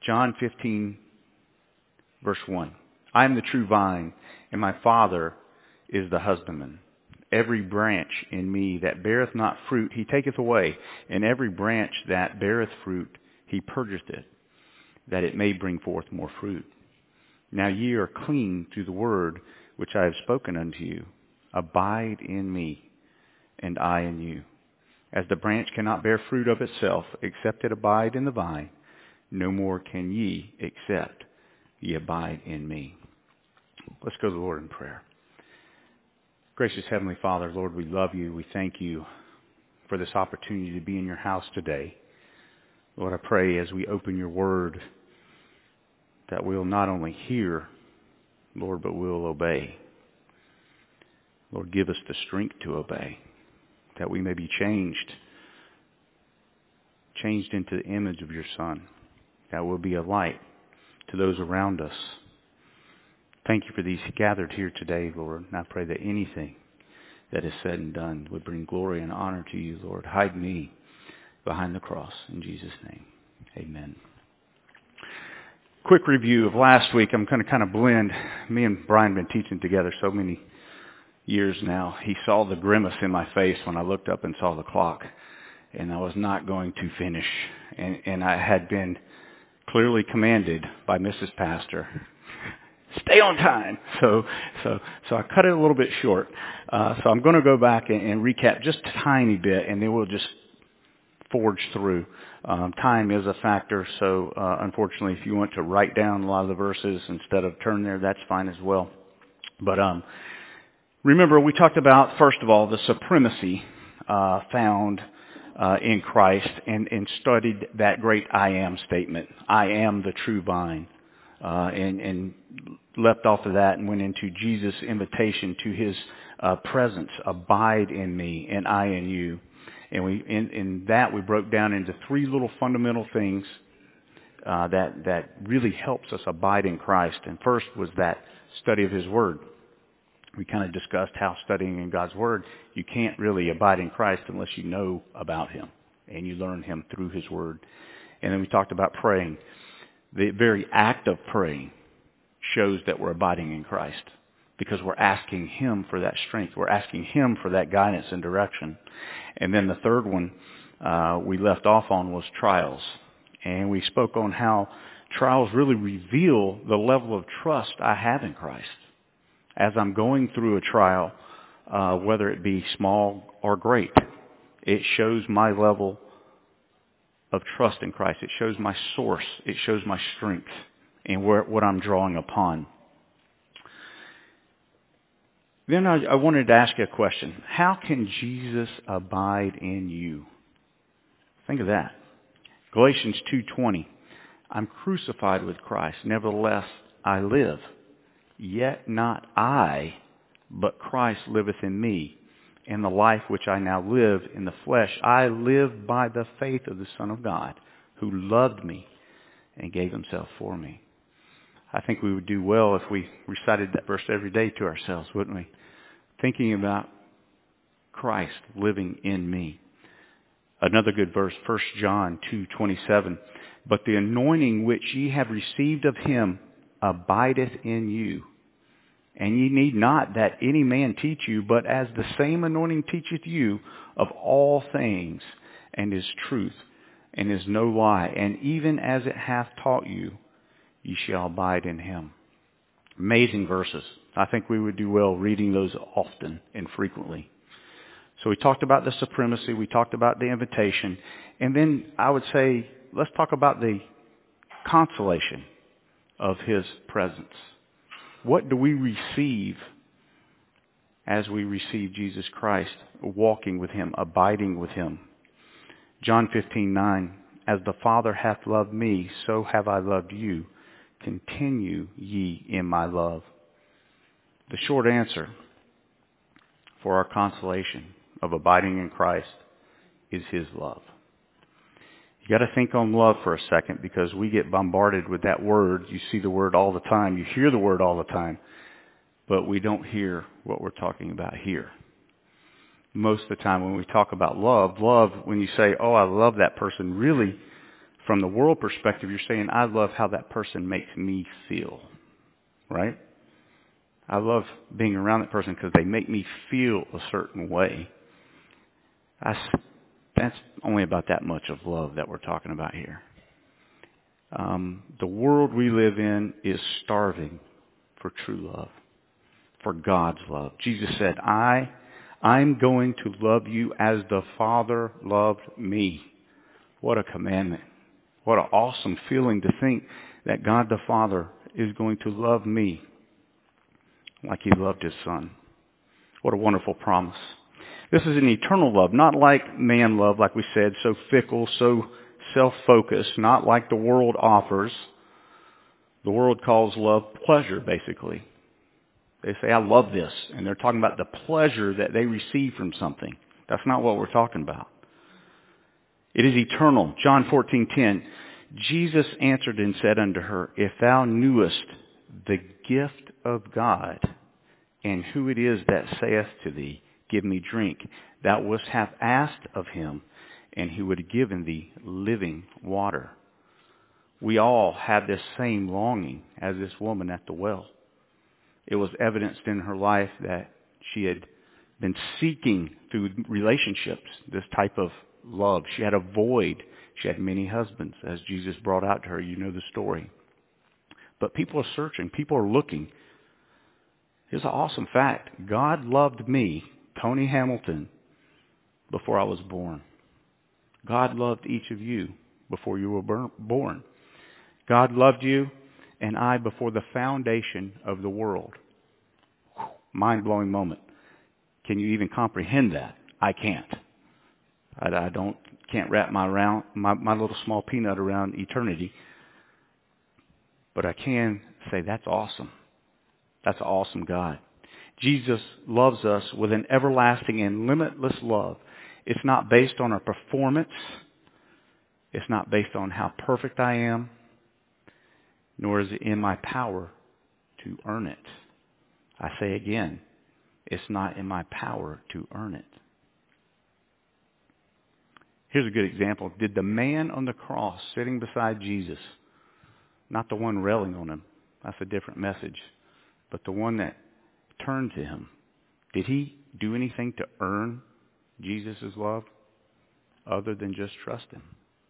John 15, verse 1. I am the true vine, and my Father is the husbandman. Every branch in me that beareth not fruit, he taketh away. And every branch that beareth fruit, he purgeth it, that it may bring forth more fruit. Now ye are clean through the word which I have spoken unto you. Abide in me, and I in you. As the branch cannot bear fruit of itself, except it abide in the vine, no more can ye, except ye abide in me. Let's go to the Lord in prayer. Gracious Heavenly Father, Lord, we love you. We thank you for this opportunity to be in your house today. Lord, I pray as we open your word that we'll not only hear, Lord, but we'll obey. Lord, give us the strength to obey, that we may be changed into the image of your Son, that we'll be a light to those around us. Thank you for these gathered here today, Lord, and I pray that anything that is said and done would bring glory and honor to you, Lord. Hide me behind the cross. In Jesus' name, amen. Quick review of last week. I'm going to kind of blend. Me and Brian have been teaching together so many years now. He saw the grimace in my face when I looked up and saw the clock, and I was not going to finish. And I had been clearly commanded by Mrs. Pastor, stay on time. So I cut it a little bit short. So I'm going to go back and recap just a tiny bit, and then we'll just forge through. Time is a factor, so unfortunately, if you want to write down a lot of the verses instead of turn there, that's fine as well. But remember, we talked about, first of all, the supremacy found in Christ, and studied that great I am statement. I am the true vine. And left off of that and went into Jesus' invitation to his presence. Abide in me, and I in you. And in that we broke down into three little fundamental things that really helps us abide in Christ. And first was that study of his word. We kind of discussed how studying in God's word, you can't really abide in Christ unless you know about him and you learn him through his word. And then we talked about praying. The very act of praying shows that we're abiding in Christ, because we're asking him for that strength. We're asking him for that guidance and direction. And then the third one we left off on was trials. And we spoke on how trials really reveal the level of trust I have in Christ. As I'm going through a trial, whether it be small or great, it shows my level of trust in Christ. It shows my source. It shows my strength and what I'm drawing upon. Then I wanted to ask you a question. How can Jesus abide in you? Think of that. Galatians 2:20. I'm crucified with Christ. Nevertheless, I live. Yet not I, but Christ liveth in me. And the life which I now live in the flesh, I live by the faith of the Son of God, who loved me and gave himself for me. I think we would do well if we recited that verse every day to ourselves, wouldn't we? Thinking about Christ living in me. Another good verse, 1 John 2:27. But the anointing which ye have received of him abideth in you. And ye need not that any man teach you, but as the same anointing teacheth you of all things, and is truth, and is no lie, and even as it hath taught you, ye shall abide in him. Amazing verses. I think we would do well reading those often and frequently. So we talked about the supremacy, we talked about the invitation, and then I would say, let's talk about the consolation of his presence. What do we receive as we receive Jesus Christ, walking with him, abiding with him? John 15:9, as the Father hath loved me, so have I loved you. Continue ye in my love. The short answer for our consolation of abiding in Christ is his love. You got to think on love for a second, because we get bombarded with that word. You see the word all the time. You hear the word all the time. But we don't hear what we're talking about here. Most of the time when we talk about love, when you say, oh, I love that person, really, From the world perspective, you're saying, I love how that person makes me feel. Right? I love being around that person because they make me feel a certain way. That's only about that much of love that we're talking about here. The world we live in is starving for true love, for God's love. Jesus said, I'm going to love you as the Father loved me. What a commandment. What an awesome feeling to think that God the Father is going to love me like He loved His Son. What a wonderful promise. This is an eternal love, not like man love, like we said, so fickle, so self-focused, not like the world offers. The world calls love pleasure, basically. They say, I love this, and they're talking about the pleasure that they receive from something. That's not what we're talking about. It is eternal. John 14:10. Jesus answered and said unto her, If thou knewest the gift of God, and who it is that saith to thee, Give me drink, thou wouldst have asked of him, and he would have given thee living water. We all have this same longing as this woman at the well. It was evidenced in her life that she had been seeking through relationships this type of love. She had a void. She had many husbands, as Jesus brought out to her. You know the story. But people are searching. People are looking. Here's an awesome fact. God loved me, Tony Hamilton, before I was born. God loved each of you before you were born. God loved you and I before the foundation of the world. Mind-blowing moment. Can you even comprehend that? I can't. I can't wrap my little small peanut around eternity. But I can say that's awesome. That's an awesome God. Jesus loves us with an everlasting and limitless love. It's not based on our performance. It's not based on how perfect I am. Nor is it in my power to earn it. I say again, it's not in my power to earn it. Here's a good example. Did the man on the cross sitting beside Jesus, not the one railing on him, that's a different message, but the one that turned to him, did he do anything to earn Jesus' love other than just trust him?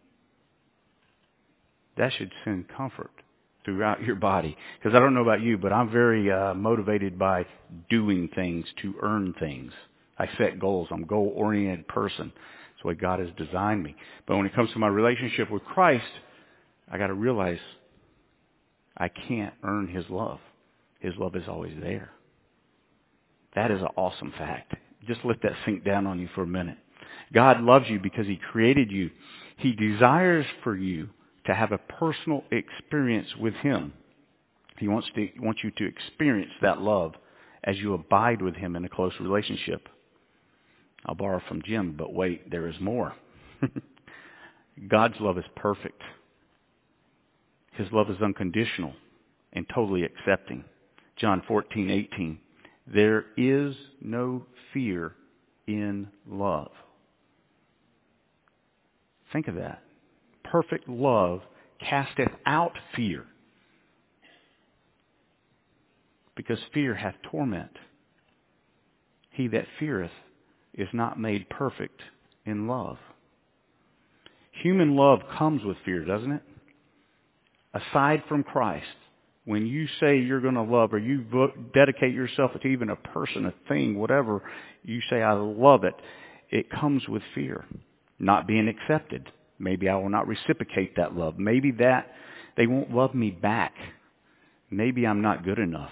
That should send comfort throughout your body. Because I don't know about you, but I'm very motivated by doing things to earn things. I set goals. I'm a goal-oriented person. That's the way God has designed me. But when it comes to my relationship with Christ, I got to realize I can't earn His love. His love is always there. That is an awesome fact. Just let that sink down on you for a minute. God loves you because He created you. He desires for you to have a personal experience with Him. He wants you to experience that love as you abide with Him in a close relationship. I'll borrow from Jim, but wait, there is more. God's love is perfect. His love is unconditional and totally accepting. John 14:18. There is no fear in love. Think of that. Perfect love casteth out fear, because fear hath torment. He that feareth is not made perfect in love. Human love comes with fear, doesn't it? Aside from Christ, when you say you're going to love, or you dedicate yourself to even a person, a thing, whatever, you say, I love it, it comes with fear. Not being accepted. Maybe I will not reciprocate that love. Maybe that they won't love me back. Maybe I'm not good enough.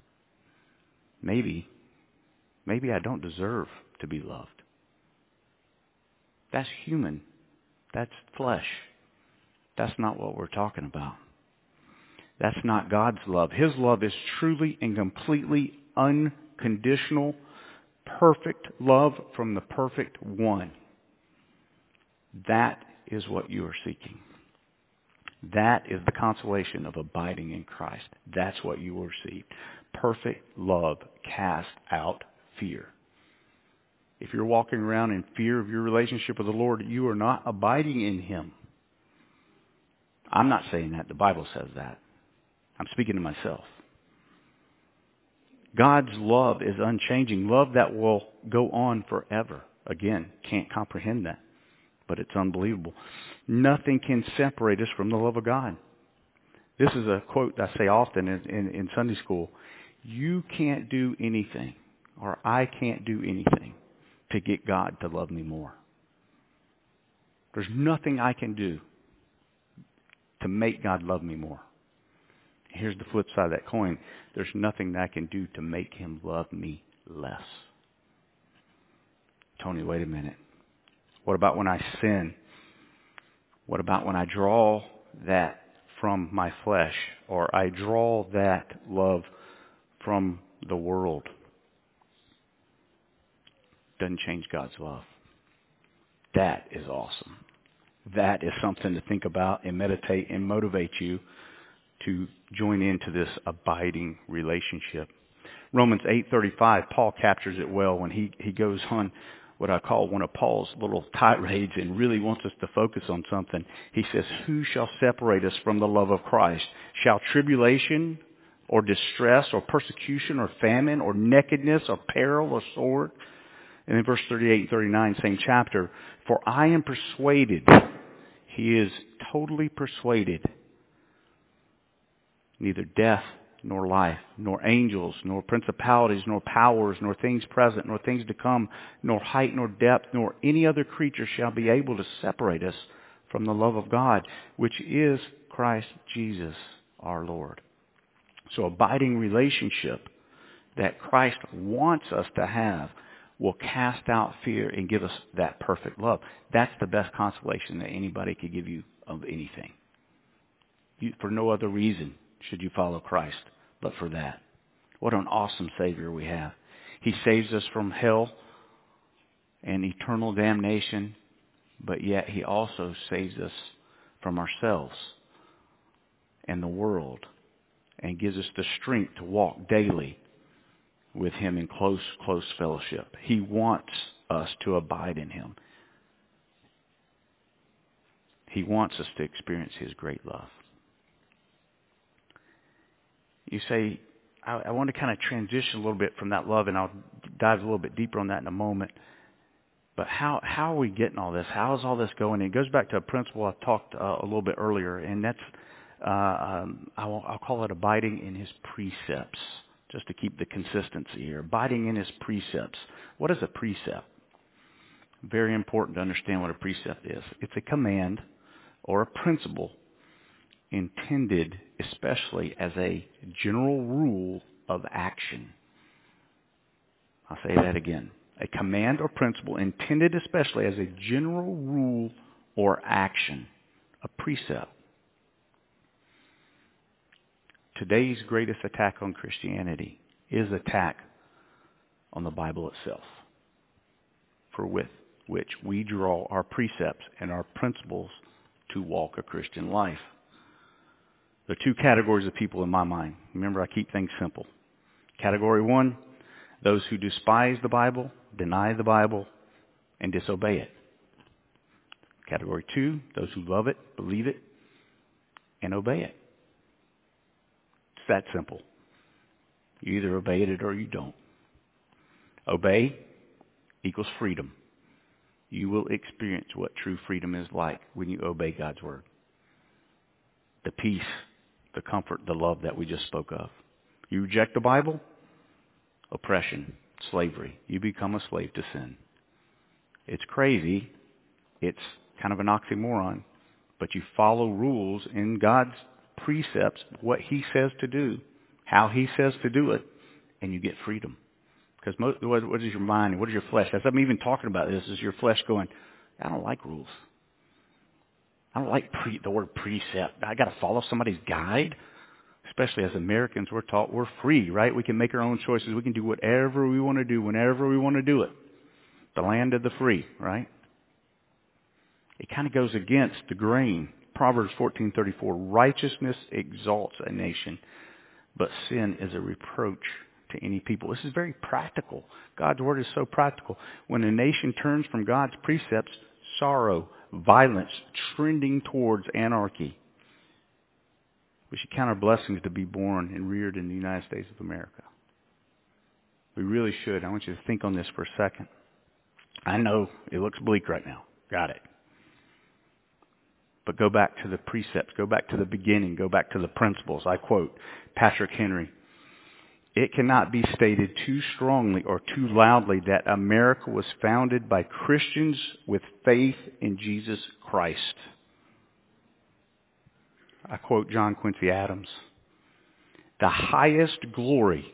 Maybe I don't deserve to be loved. That's human. That's flesh. That's not what we're talking about. That's not God's love. His love is truly and completely unconditional, perfect love from the perfect one. That is what you are seeking. That is the consolation of abiding in Christ. That's what you will receive. Perfect love casts out fear. If you're walking around in fear of your relationship with the Lord, you are not abiding in Him. I'm not saying that. The Bible says that. I'm speaking to myself. God's love is unchanging. Love that will go on forever. Again, can't comprehend that, but it's unbelievable. Nothing can separate us from the love of God. This is a quote I say often in Sunday school. You can't do anything, or I can't do anything to get God to love me more. There's nothing I can do to make God love me more. Here's the flip side of that coin. There's nothing that I can do to make him love me less. Tony, wait a minute. What about when I sin? What about when I draw that from my flesh, or I draw that love from the world? Doesn't change God's love. That is awesome. That is something to think about and meditate and motivate you to join into this abiding relationship. Romans 8:35, Paul captures it well when he goes on what I call one of Paul's little tirades and really wants us to focus on something. He says, who shall separate us from the love of Christ? Shall tribulation or distress or persecution or famine or nakedness or peril or sword? And in verse 38 and 39, same chapter, for I am persuaded, he is totally persuaded, neither death nor life, nor angels, nor principalities, nor powers, nor things present, nor things to come, nor height, nor depth, nor any other creature shall be able to separate us from the love of God, which is Christ Jesus our Lord. So abiding relationship that Christ wants us to have will cast out fear and give us that perfect love. That's the best consolation that anybody could give you of anything. For no other reason should you follow Christ but for that. What an awesome Savior we have. He saves us from hell and eternal damnation, but yet he also saves us from ourselves and the world and gives us the strength to walk daily with him in close fellowship. He wants us to abide in him. He wants us to experience his great love. You say, I want to kind of transition a little bit from that love, and I'll dive a little bit deeper on that in a moment. But how are we getting all this? How is all this going? And it goes back to a principle I talked a little bit earlier, and that's, I'll call it abiding in his precepts, just to keep the consistency here. Abiding in his precepts. What is a precept? Very important to understand what a precept is. It's a command or a principle intended especially as a general rule of action. I'll say that again. A command or principle intended especially as a general rule or action. A precept. Today's greatest attack on Christianity is attack on the Bible itself, for with which we draw our precepts and our principles to walk a Christian life. There are two categories of people in my mind. Remember, I keep things simple. Category one, those who despise the Bible, deny the Bible, and disobey it. Category two, those who love it, believe it, and obey it. It's that simple. You either obey it or you don't. Obey equals freedom. You will experience what true freedom is like when you obey God's word. The peace, the comfort, the love that we just spoke of. You reject the Bible, oppression, slavery. You become a slave to sin. It's crazy. It's kind of an oxymoron. But you follow rules in God's precepts, what he says to do, how he says to do it, and you get freedom. Because what is your mind and what is your flesh? As I'm even talking about this, is your flesh going, I don't like rules. I don't like the word precept. I got to follow somebody's guide. Especially as Americans, we're taught we're free, right? We can make our own choices. We can do whatever we want to do whenever we want to do it. The land of the free, right? It kind of goes against the grain. Proverbs 14:34, righteousness exalts a nation, but sin is a reproach to any people. This is very practical. God's word is so practical. When a nation turns from God's precepts, sorrow, violence, trending towards anarchy. We should count our blessings to be born and reared in the United States of America. We really should. I want you to think on this for a second. I know it looks bleak right now. Got it. But go back to the precepts. Go back to the beginning. Go back to the principles. I quote Patrick Henry. It cannot be stated too strongly or too loudly that America was founded by Christians with faith in Jesus Christ. I quote John Quincy Adams. The highest glory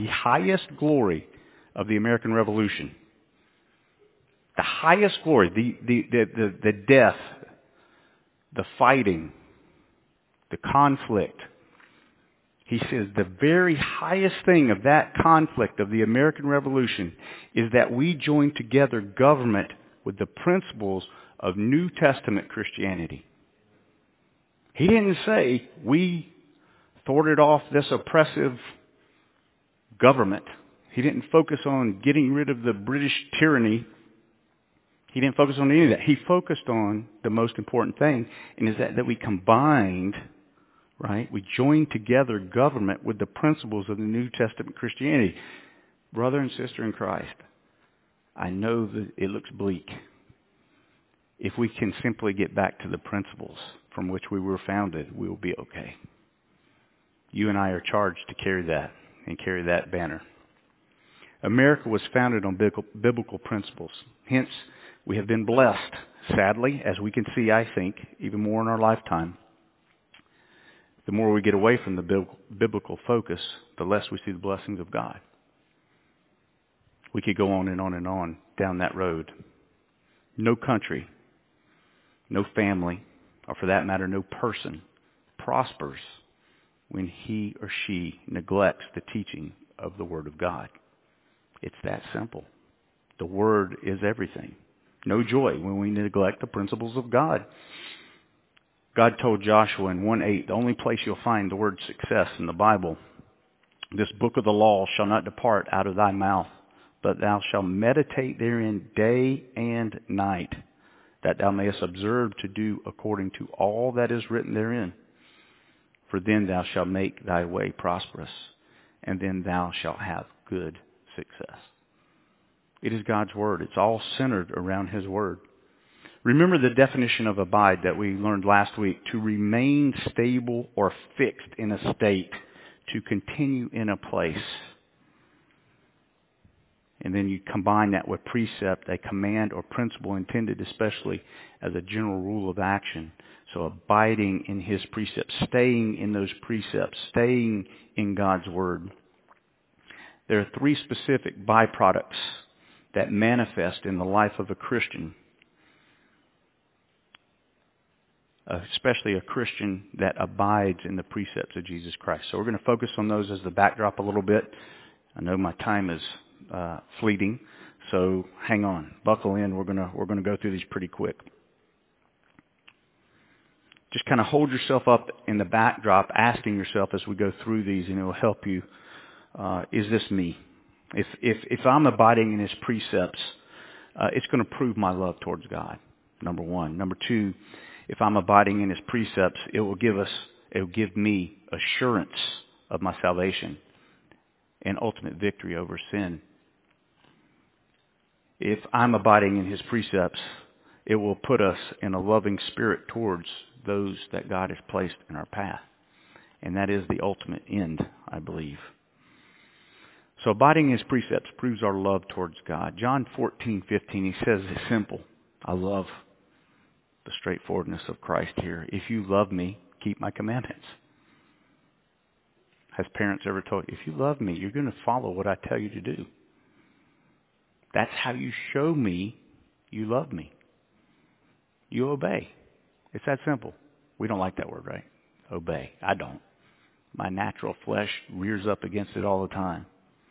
of the American Revolution, the highest glory, the death, the fighting, the conflict. He says the very highest thing of that conflict of the American Revolution is that we joined together government with the principles of New Testament Christianity. He didn't say we thwarted off this oppressive government. He didn't focus on getting rid of the British tyranny. He didn't focus on any of that. He focused on the most important thing, and is that we combined, right? We joined together government with the principles of the New Testament Christianity. Brother and sister in Christ, I know that it looks bleak. If we can simply get back to the principles from which we were founded, we will be okay. You and I are charged to carry that and carry that banner. America was founded on biblical principles. Hence, we have been blessed, sadly, as we can see, I think, even more in our lifetime. The more we get away from the biblical focus, the less we see the blessings of God. We could go on and on and on down that road. No country, no family, or for that matter, no person prospers when he or she neglects the teaching of the Word of God. It's that simple. The Word is everything. No joy when we neglect the principles of God. God told Joshua in 1:8, the only place you'll find the word success in the Bible, this book of the law shall not depart out of thy mouth, but thou shalt meditate therein day and night, that thou mayest observe to do according to all that is written therein. For then thou shalt make thy way prosperous, and then thou shalt have good success. It is God's Word. It's all centered around His Word. Remember the definition of abide that we learned last week: to remain stable or fixed in a state, to continue in a place. And then you combine that with precept, a command or principle intended especially as a general rule of action. So abiding in His precepts, staying in those precepts, staying in God's Word. There are three specific byproducts that manifest in the life of a Christian, especially a Christian that abides in the precepts of Jesus Christ. So we're going to focus on those as the backdrop a little bit. I know my time is fleeting, so hang on, buckle in. We're going to go through these pretty quick. Just kind of hold yourself up in the backdrop, asking yourself as we go through these, and it will help you. Is this me? If I'm abiding in His precepts, it's going to prove my love towards God. Number one. Number two, if I'm abiding in His precepts, it will give me assurance of my salvation and ultimate victory over sin. If I'm abiding in His precepts, it will put us in a loving spirit towards those that God has placed in our path. And that is the ultimate end, I believe. So abiding in His precepts proves our love towards God. John 14:15, He says it's simple. I love the straightforwardness of Christ here. If you love me, keep my commandments. Has parents ever told you, if you love me, you're going to follow what I tell you to do? That's how you show me you love me. You obey. It's that simple. We don't like that word, right? Obey. I don't. My natural flesh rears up against it all the time.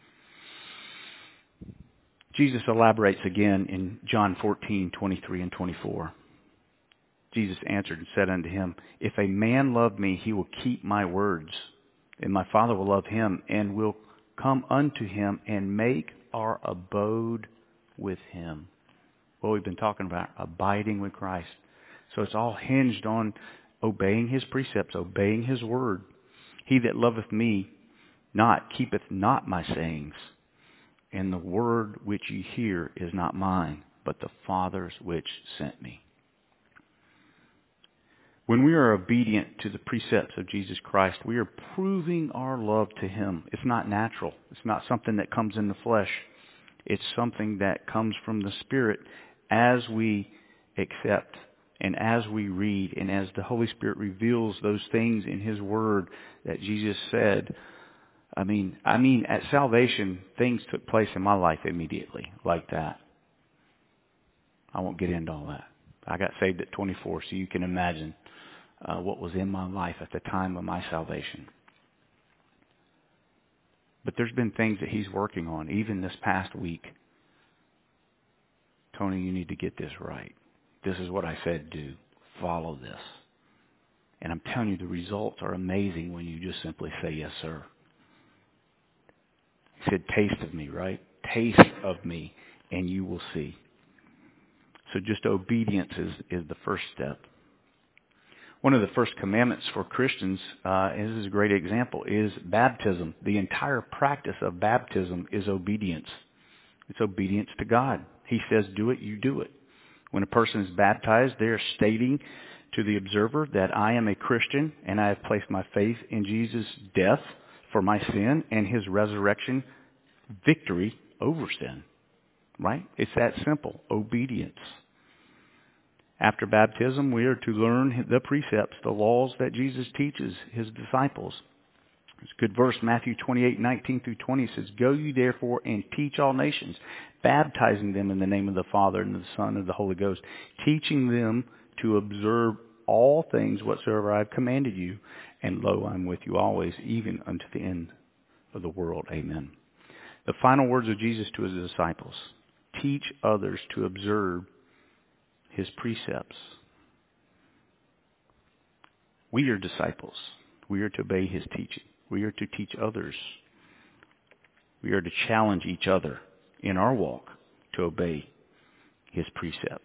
Jesus elaborates again in John 14:23 and 24. Jesus answered and said unto him, if a man love me, he will keep my words, and my Father will love him, and will come unto him and make our abode with him. What we've been talking about, abiding with Christ. So it's all hinged on obeying His precepts, obeying His Word. He that loveth me not keepeth not my sayings, and the word which ye hear is not mine, but the Father's which sent me. When we are obedient to the precepts of Jesus Christ, we are proving our love to Him. It's not natural. It's not something that comes in the flesh. It's something that comes from the Spirit as we accept and as we read and as the Holy Spirit reveals those things in His Word that Jesus said. I mean, at salvation, things took place in my life immediately like that. I won't get into all that. I got saved at 24, so you can imagine what was in my life at the time of my salvation. But there's been things that He's working on, even this past week. Tony, you need to get this right. This is what I said do. Follow this. And I'm telling you, the results are amazing when you just simply say, yes, sir. He said, taste of me, right? Taste of me, and you will see. So just obedience is the first step. One of the first commandments for Christians, and this is a great example, is baptism. The entire practice of baptism is obedience. It's obedience to God. He says, do it, you do it. When a person is baptized, they are stating to the observer that I am a Christian and I have placed my faith in Jesus' death for my sin and His resurrection victory over sin. Right? It's that simple. Obedience. After baptism, we are to learn the precepts, the laws that Jesus teaches His disciples. It's a good verse, Matthew 28:19-20 says, Go ye therefore and teach all nations, baptizing them in the name of the Father and of the Son and of the Holy Ghost, teaching them to observe all things whatsoever I have commanded you, and lo, I am with you always, even unto the end of the world. Amen. The final words of Jesus to His disciples, teach others to observe His precepts. We are disciples. We are to obey His teaching. We are to teach others. We are to challenge each other in our walk to obey His precepts.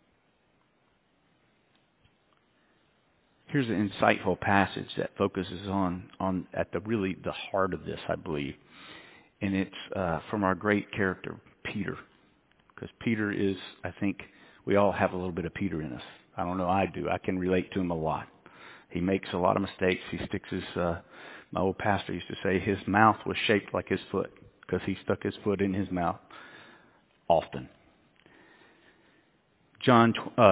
Here's an insightful passage that focuses on at the heart of this, I believe. And it's from our great character, Peter. Because Peter is, I think, we all have a little bit of Peter in us. I don't know, I do. I can relate to him a lot. He makes a lot of mistakes. He sticks his, my old pastor used to say his mouth was shaped like his foot because he stuck his foot in his mouth often. John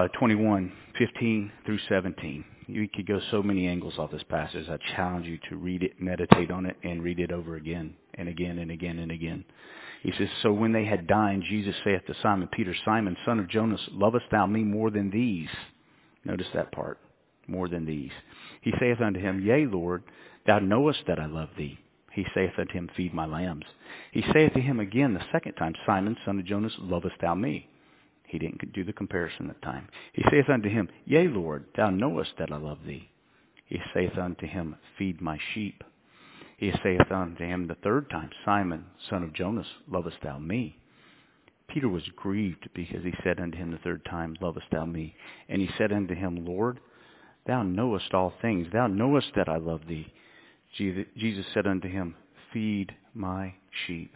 21:15-17. You could go so many angles off this passage. I challenge you to read it, meditate on it, and read it over again and again and again and again. He says, So when they had dined, Jesus saith to Simon Peter, Simon, son of Jonas, lovest thou me more than these? Notice that part, more than these. He saith unto him, Yea, Lord, thou knowest that I love thee. He saith unto him, Feed my lambs. He saith to him again the second time, Simon, son of Jonas, lovest thou me? He didn't do the comparison that time. He saith unto him, Yea, Lord, thou knowest that I love thee. He saith unto him, Feed my sheep. He saith unto him the third time, Simon, son of Jonas, lovest thou me? Peter was grieved because he said unto him the third time, Lovest thou me? And he said unto him, Lord, thou knowest all things. Thou knowest that I love thee. Jesus said unto him, Feed my sheep.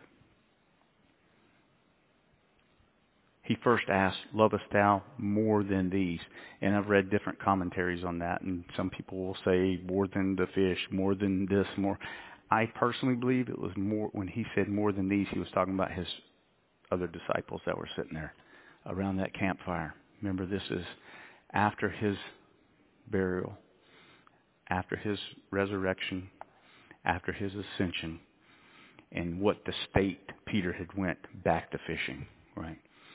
He first asked, Lovest thou more than these? And I've read different commentaries on that, and some people will say more than the fish, more than this, more. I personally believe it was more, when he said more than these, he was talking about his other disciples that were sitting there around that campfire. Remember, this is after his burial, after his resurrection, after his ascension, and what the state Peter had went back to fishing, right?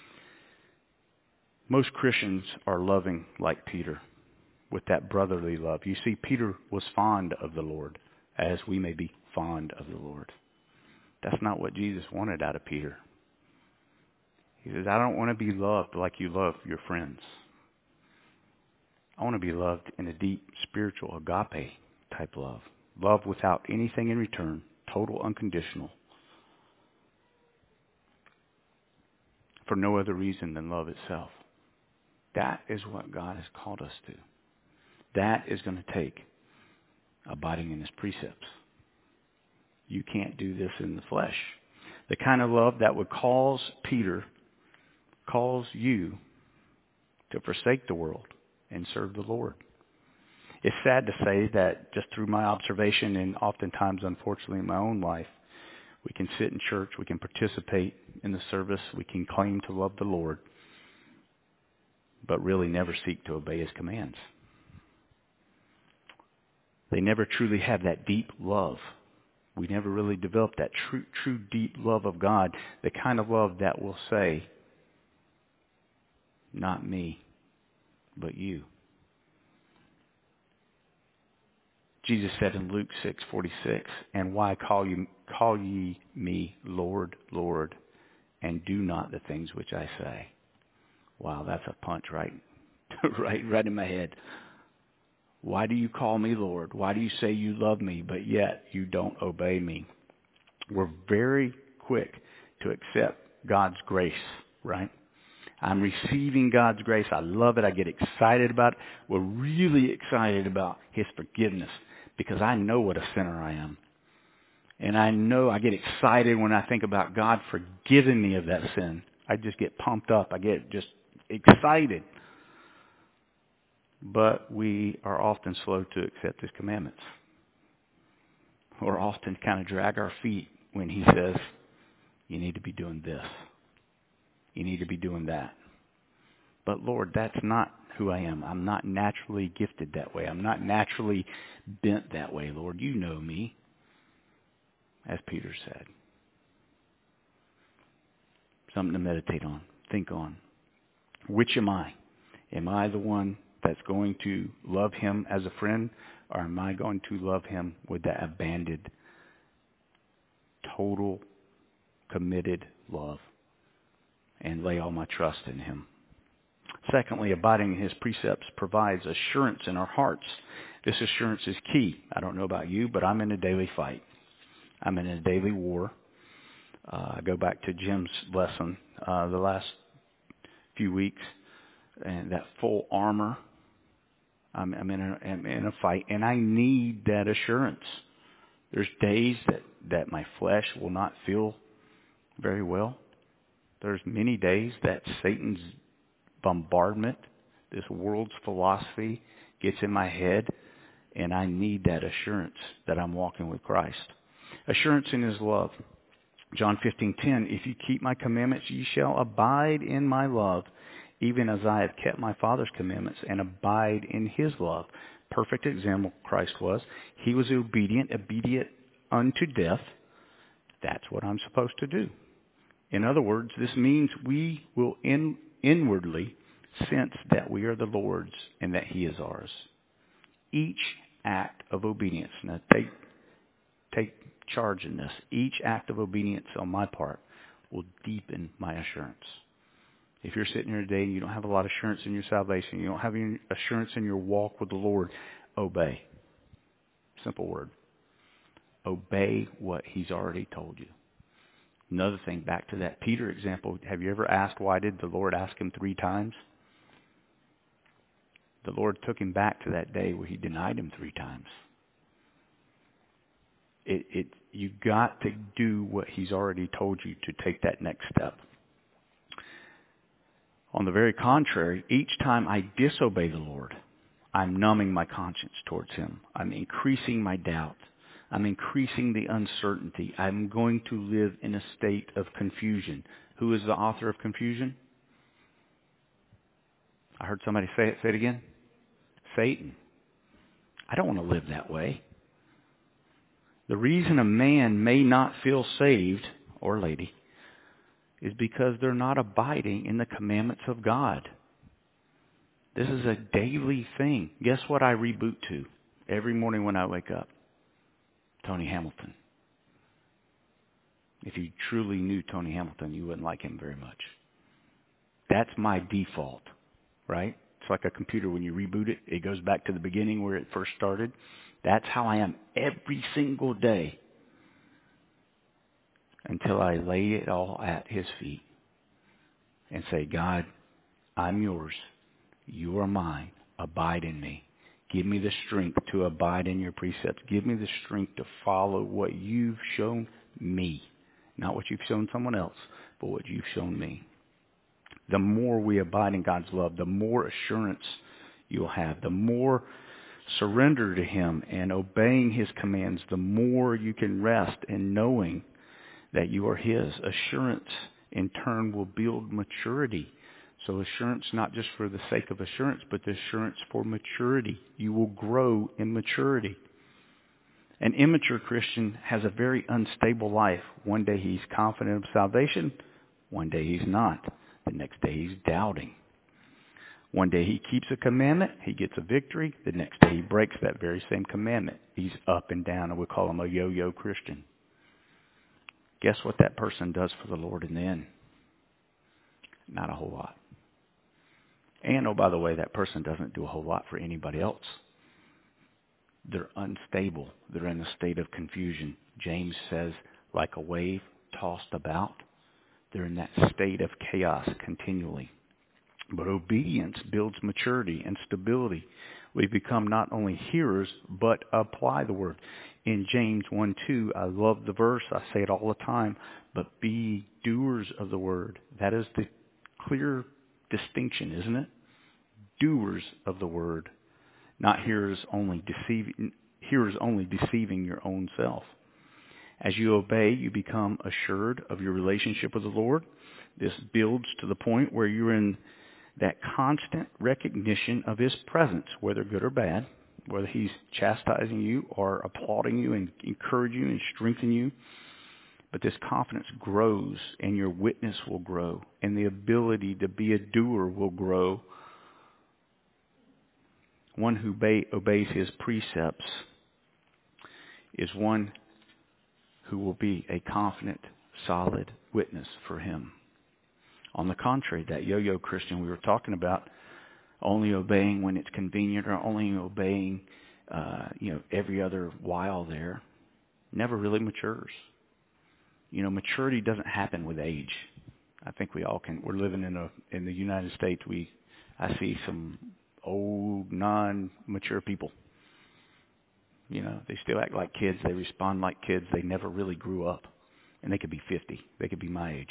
Most Christians are loving like Peter, with that brotherly love. You see, Peter was fond of the Lord, as we may be fond of the Lord. That's not what Jesus wanted out of Peter. He says, I don't want to be loved like you love your friends. I want to be loved in a deep, spiritual, agape type love. Love without anything in return, total, unconditional. For no other reason than love itself. That is what God has called us to. That is going to take abiding in his precepts. You can't do this in the flesh. The kind of love that would cause you to forsake the world and serve the Lord. It's sad to say that just through my observation and oftentimes, unfortunately, in my own life, we can sit in church, we can participate in the service, we can claim to love the Lord, but really never seek to obey his commands. They never truly have that deep love. We never really develop that true deep love of God, the kind of love that will say, not me, but you. Jesus said in Luke 6:46, and why call ye me Lord, Lord, and do not the things which I say? Wow, that's a punch right in my head. Why do you call me Lord? Why do you say you love me, but yet you don't obey me? We're very quick to accept God's grace, right? I'm receiving God's grace. I love it. I get excited about it. We're really excited about his forgiveness because I know what a sinner I am. And I know I get excited when I think about God forgiving me of that sin. I just get pumped up. I get just excited. But we are often slow to accept his commandments. Or often kind of drag our feet when he says, you need to be doing this. You need to be doing that. But Lord, that's not who I am. I'm not naturally gifted that way. I'm not naturally bent that way, Lord. You know me, as Peter said. Something to meditate on, think on. Which am I? Am I the one that's going to love him as a friend, or am I going to love him with that abandoned, total, committed love and lay all my trust in him? Secondly, abiding in his precepts provides assurance in our hearts. This assurance is key. I don't know about you, but I'm in a daily fight. I'm in a daily war. I go back to Jim's lesson the last few weeks, and that full armor. I'm in a fight, and I need that assurance. There's days that my flesh will not feel very well. There's many days that Satan's bombardment, this world's philosophy, gets in my head, and I need that assurance that I'm walking with Christ. Assurance in his love. John 15:10, if you keep my commandments, ye shall abide in my love, even as I have kept my Father's commandments and abide in his love. Perfect example Christ was. He was obedient unto death. That's what I'm supposed to do. In other words, this means we will inwardly sense that we are the Lord's and that he is ours. Each act of obedience, now take charge in this, each act of obedience on my part will deepen my assurance. If you're sitting here today and you don't have a lot of assurance in your salvation, you don't have any assurance in your walk with the Lord, obey. Simple word. Obey what he's already told you. Another thing, back to that Peter example, have you ever asked why did the Lord ask him 3 times? The Lord took him back to that day where he denied him 3 times. You got to do what he's already told you to take that next step. On the very contrary, each time I disobey the Lord, I'm numbing my conscience towards him. I'm increasing my doubt. I'm increasing the uncertainty. I'm going to live in a state of confusion. Who is the author of confusion? I heard somebody say it. Say it again. Satan. I don't want to live that way. The reason a man may not feel saved, or lady, is because they're not abiding in the commandments of God. This is a daily thing. Guess what I reboot to every morning when I wake up? Tony Hamilton. If you truly knew Tony Hamilton, you wouldn't like him very much. That's my default, right? It's like a computer. When you reboot it, it goes back to the beginning where it first started. That's how I am every single day until I lay it all at his feet and say, God, I'm yours. You are mine. Abide in me. Give me the strength to abide in your precepts. Give me the strength to follow what you've shown me. Not what you've shown someone else, but what you've shown me. The more we abide in God's love, the more assurance you'll have. The more surrender to Him and obeying His commands, the more you can rest in knowing that you are His. Assurance, in turn, will build maturity. So assurance not just for the sake of assurance, but the assurance for maturity. You will grow in maturity. An immature Christian has a very unstable life. One day he's confident of salvation. One day he's not. The next day he's doubting. One day he keeps a commandment. He gets a victory. The next day he breaks that very same commandment. He's up and down, and we call him a yo-yo Christian. Guess what that person does for the Lord in the end? Not a whole lot. And, oh, by the way, that person doesn't do a whole lot for anybody else. They're unstable. They're in a state of confusion. James says, like a wave tossed about, they're in that state of chaos continually. But obedience builds maturity and stability. We become not only hearers, but apply the word. In James 1:2, I love the verse. I say it all the time. But be doers of the word. That is the clear distinction, isn't it? Doers of the word. Not hearers only, deceiving your own self. As you obey, you become assured of your relationship with the Lord. This builds to the point where you're in that constant recognition of His presence, whether good or bad, whether He's chastising you or applauding you and encouraging you and strengthening you. But this confidence grows, and your witness will grow, and the ability to be a doer will grow. One who obeys His precepts is one who will be a confident, solid witness for Him. On the contrary, that yo-yo Christian we were talking about, only obeying when it's convenient or only obeying every other while there, never really matures. Maturity doesn't happen with age. I think we all can. We're living in the United States. I see some old, non-mature people. They still act like kids. They respond like kids. They never really grew up. And they could be 50. They could be my age.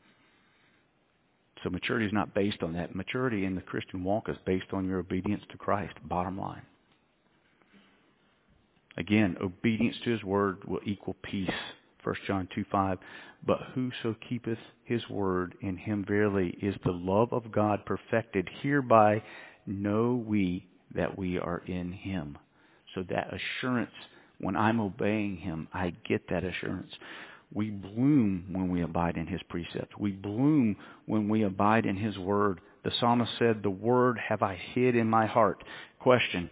So maturity is not based on that. Maturity in the Christian walk is based on your obedience to Christ, bottom line. Again, obedience to His word will equal peace. 1 John 2:5. But whoso keepeth His word, in him verily is the love of God perfected. Hereby know we that we are in Him. So that assurance, when I'm obeying Him, I get that assurance. We bloom when we abide in His precepts. We bloom when we abide in His word. The psalmist said, the word have I hid in my heart. Question.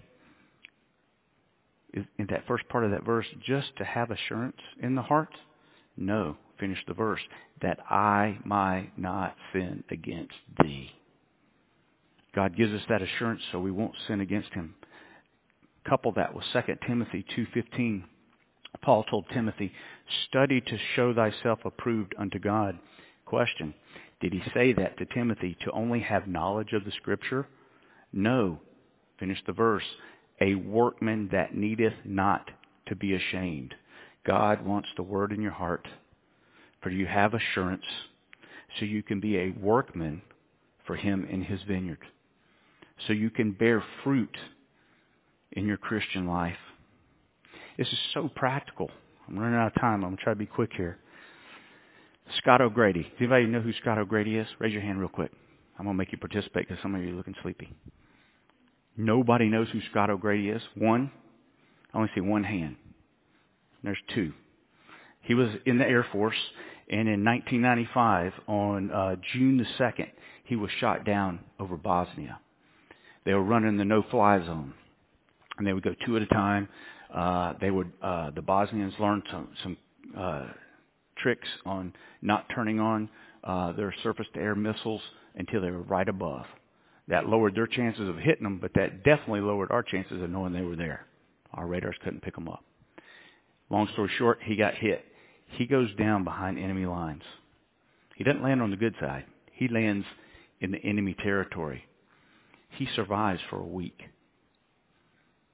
In that first part of that verse, just to have assurance in the heart? No. Finish the verse. That I might not sin against Thee. God gives us that assurance so we won't sin against Him. Couple that with 2 Timothy 2:15. Paul told Timothy, study to show thyself approved unto God. Question, did he say that to Timothy to only have knowledge of the Scripture? No. Finish the verse. A workman that needeth not to be ashamed. God wants the word in your heart, for you have assurance, so you can be a workman for Him in His vineyard. So you can bear fruit in your Christian life. This is so practical. I'm running out of time. I'm going to try to be quick here. Scott O'Grady. Does anybody know who Scott O'Grady is? Raise your hand real quick. I'm going to make you participate because some of you are looking sleepy. Nobody knows who Scott O'Grady is? One? I only see one hand. There's two. He was in the Air Force, and in 1995, on June the 2nd, he was shot down over Bosnia. They were running the no-fly zone, and they would go two at a time. The Bosnians learned some tricks on not turning on their surface-to-air missiles until they were right above. That lowered their chances of hitting them, but that definitely lowered our chances of knowing they were there. Our radars couldn't pick them up. Long story short, he got hit. He goes down behind enemy lines. He doesn't land on the good side. He lands in the enemy territory. He survives for a week.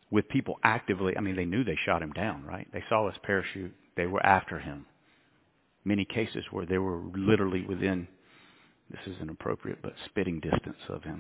with people actively. I mean, they knew they shot him down, right? They saw his parachute. They were after him. Many cases where they were literally within, this isn't appropriate, but spitting distance of him.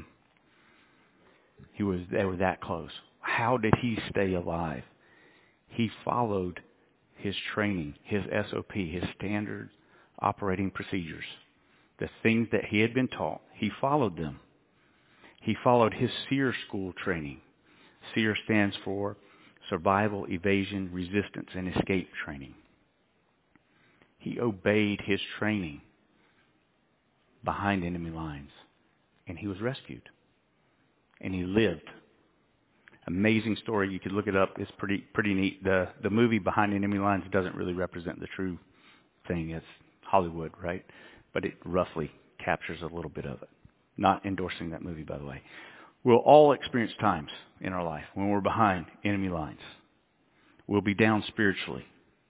They were that close. How did he stay alive? He followed his training, his SOP, his standard operating procedures. The things that he had been taught, he followed them. He followed his SEER school training. SEER stands for Survival, Evasion, Resistance, and Escape Training. He obeyed his training behind enemy lines, and he was rescued. And he lived. Amazing story. You could look it up. It's pretty neat. The movie Behind Enemy Lines doesn't really represent the true thing. It's Hollywood, right? But it roughly captures a little bit of it. Not endorsing that movie, by the way. We'll all experience times in our life when we're behind enemy lines. We'll be down spiritually.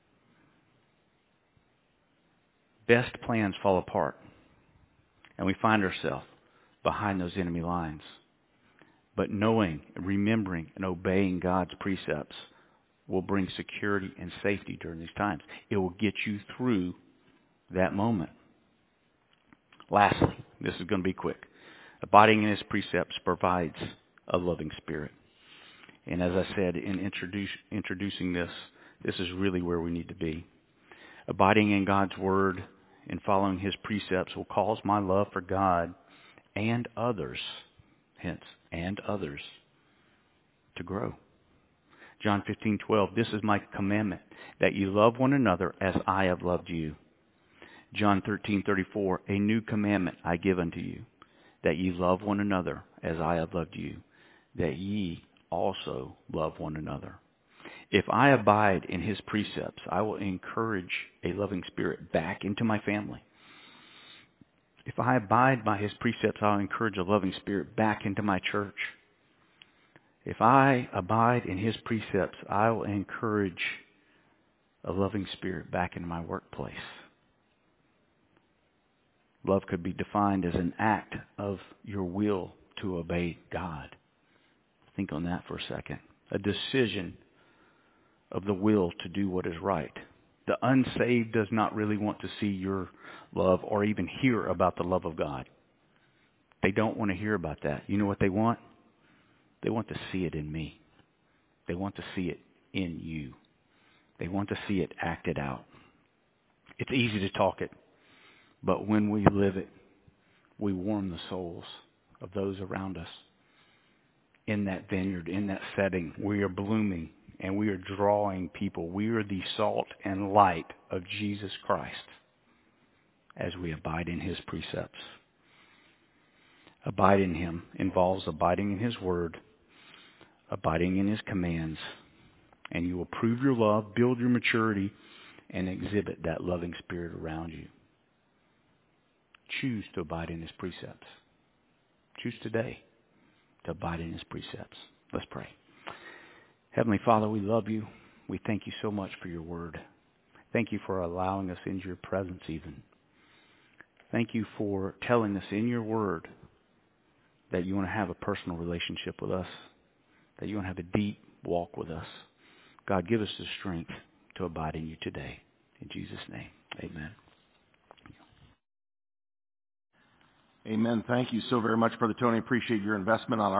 Best plans fall apart, and we find ourselves behind those enemy lines. But knowing, remembering, and obeying God's precepts will bring security and safety during these times. It will get you through that moment. Lastly, this is going to be quick. Abiding in his precepts provides a loving spirit. And as I said in introducing this, this is really where we need to be. Abiding in God's word and following his precepts will cause my love for God and others, hence, and others, to grow. John 15:12, this is my commandment, that you love one another as I have loved you. John 13:34, a new commandment I give unto you, that ye love one another as I have loved you, that ye also love one another. If I abide in his precepts, I will encourage a loving spirit back into my family. If I abide by his precepts, I'll encourage a loving spirit back into my church. If I abide in his precepts, I will encourage a loving spirit back into my workplace. Love could be defined as an act of your will to obey God. Think on that for a second. A decision of the will to do what is right. The unsaved does not really want to see your love or even hear about the love of God. They don't want to hear about that. You know what they want? They want to see it in me. They want to see it in you. They want to see it acted out. It's easy to talk it, but when we live it, we warm the souls of those around us. In that vineyard, in that setting, we are blooming and we are drawing people. We are the salt and light of Jesus Christ as we abide in his precepts. Abide in him involves abiding in his word, abiding in his commands, and you will prove your love, build your maturity, and exhibit that loving spirit around you. Choose to abide in his precepts. Choose today to abide in his precepts. Let's pray. Heavenly Father, we love you. We thank you so much for your word. Thank you for allowing us into your presence even. Thank you for telling us in your word that you want to have a personal relationship with us, that you want to have a deep walk with us. God, give us the strength to abide in you today. In Jesus' name, amen. Amen. Thank you so very much, Brother Tony. Appreciate your investment on our